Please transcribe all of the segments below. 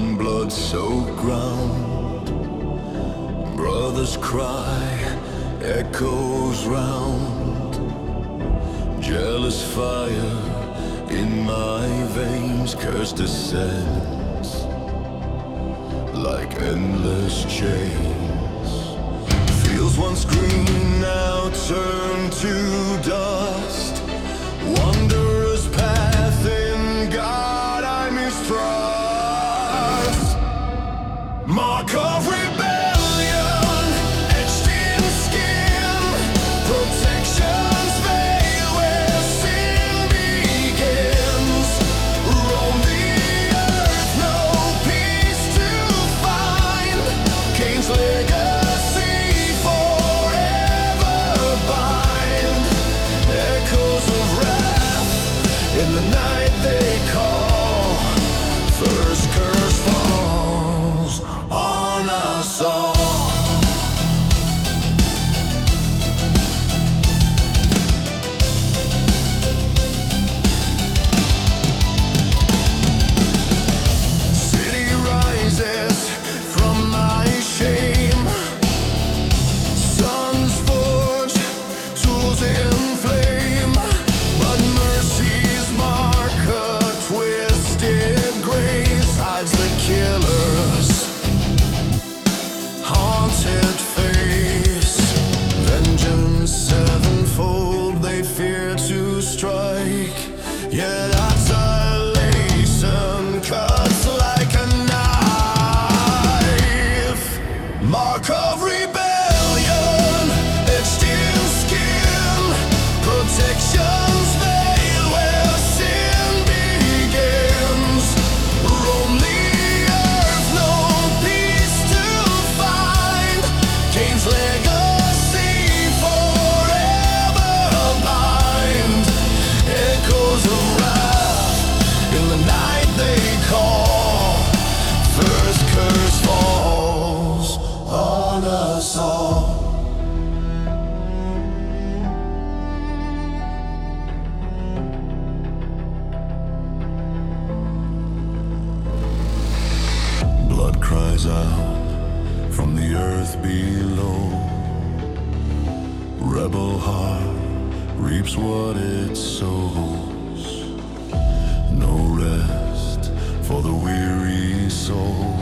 on blood-soaked ground. Brothers cry, echoes round. Jealous fire in my veins, curse descends like endless chains. Fields once green now turn to dust. Wanderer's path in God I mistrust. Mark of rebellion etched in skin. Protection's veil where sin begins. Roam the earth, no peace to find. Cain's legacy forever bind. Echoes of wrath in the night they call. First curse falls on us all. City rises from my shame. Sons forge, tools in flame. But mercy's mark, a twisted grace, hides the killer's haunted face. Vengeance sevenfold, they fear to strike. Yet isolation cuts like a knife. Mark of rebellion etched in skin. Protection's veil where sin begins. Roam the earth, no peace to find. Cain's legacy forever bind. Echoes of wrath in the night they call. First curse falls on us all. Blood cries out from the earth below. Rebel heart reaps what it sows. No rest for the weary soul.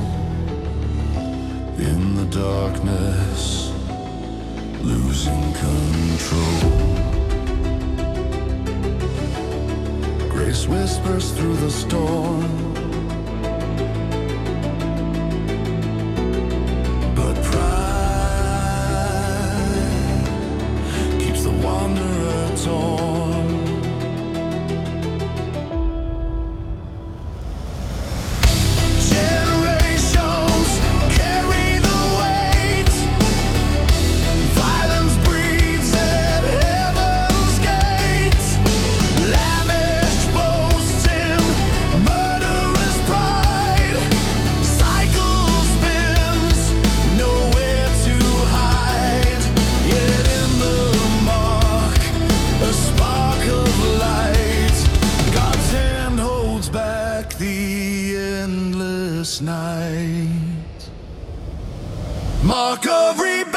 In the darkness, losing control. Grace whispers through the storm. But pride keeps the wanderer torn. Generations carry the weight. Violence breeds at heaven's gates. Lavish boasting, murderous pride. Cycle spins, nowhere to hide. Yet in the mark, a spark of light. God's hand holds back the endless night. Mark of rebellion.